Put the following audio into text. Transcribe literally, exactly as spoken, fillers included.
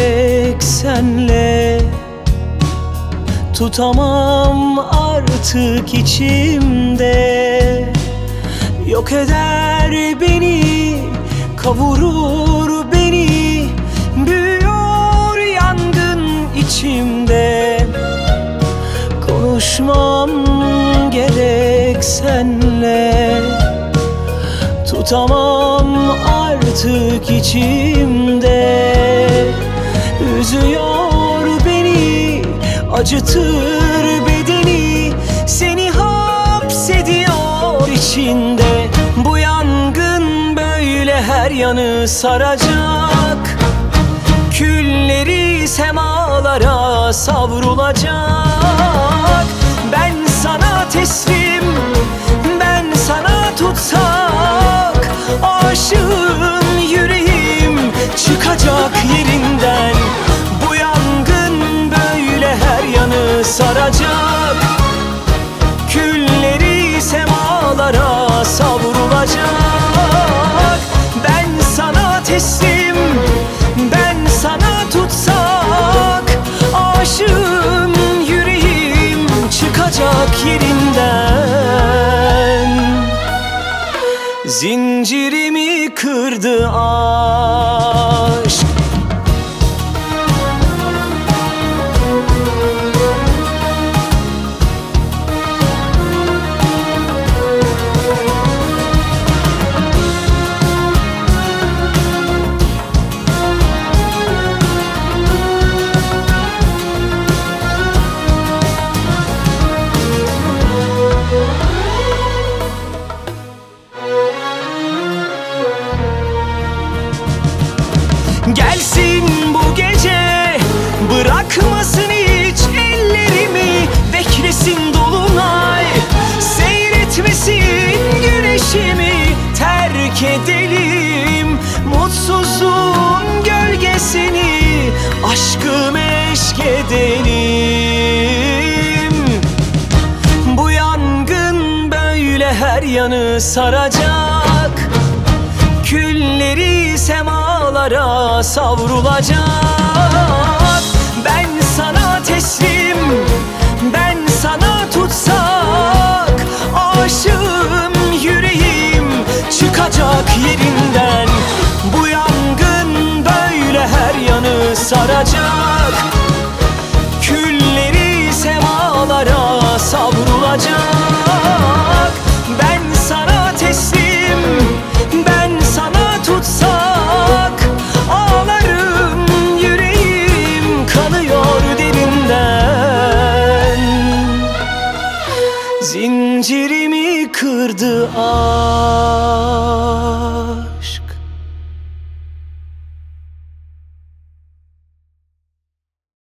gerek senle. Tutamam artık içimde, yok eder beni, kavurur beni. Büyüyor yangın içimde, konuşmam gerek senle. Tutamam artık içimde, üzüyor beni, acıtır bedeni. Seni hapsediyor içinde. Bu yangın böyle her yanı saracak, külleri semalara savrulacak. Ben sana teslim, ben sana tutsak, aşığın yüreğim çıkacak yerinden. Bu yangın böyle her yanı saracak, külleri semalara savrulacak. Ben sana teslim, ben sana tutsak, aşığım yüreğim çıkacak yerinden. Zincirimi kırdı aşk. Gelsin bu gece, bırakmasın hiç ellerimi. Beklesin dolunay, seyretmesin güneşimi. Terk edelim mutsuzluğun gölgesini, aşkı meşk edelim. Bu yangın böyle her yanı saracak, külleri semalara savrulacak. Ben sana teslim, ben sana tutsak, aşığım yüreğim çıkacak yerinden. Bu yangın böyle her yanı saracak, külleri semalara savrulacak. Ben sana teslim, ben sana tutsak, ağlarım yüreğim kanıyor derinden. Zincirimi kırdı aşk.